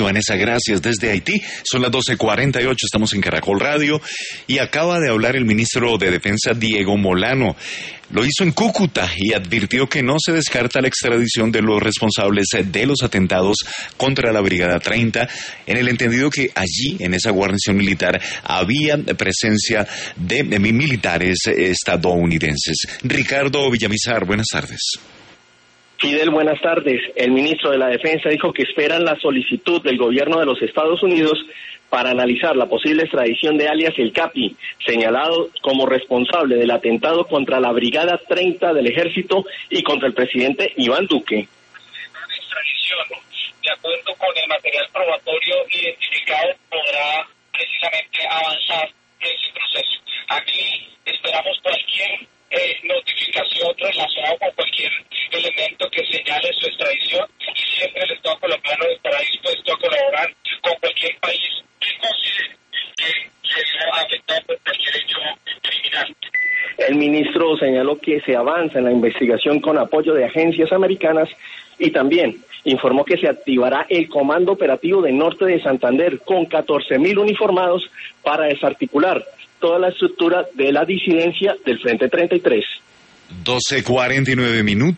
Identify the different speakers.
Speaker 1: Vanessa, gracias. Desde Haití, son las 12:48, estamos en Caracol Radio y acaba de hablar el ministro de Defensa, Diego Molano. Lo hizo en Cúcuta y advirtió que no se descarta la extradición de los responsables de los atentados contra la Brigada 30, en el entendido que allí, en esa guarnición militar, había presencia de militares estadounidenses. Ricardo Villamizar, buenas tardes.
Speaker 2: Fidel, buenas tardes. El ministro de la Defensa dijo que esperan la solicitud del gobierno de los Estados Unidos para analizar la posible extradición de alias El Capi, señalado como responsable del atentado contra la Brigada 30 del Ejército y contra el presidente Iván Duque.
Speaker 3: La extradición, de acuerdo con el material probatorio identificado, podrá precisamente avanzar ese proceso. Aquí esperamos cualquier notificación relacionada con cualquier elemento que señale su extradición, y siempre el Estado colombiano estará dispuesto a colaborar con cualquier país que considere que se vio afectado por cualquier hecho criminal.
Speaker 2: El ministro señaló que se avanza en la investigación con apoyo de agencias americanas y también informó que se activará el Comando Operativo de Norte de Santander con 14.000 uniformados para desarticular toda la estructura de la disidencia del Frente 33.
Speaker 1: 12:49 minutos.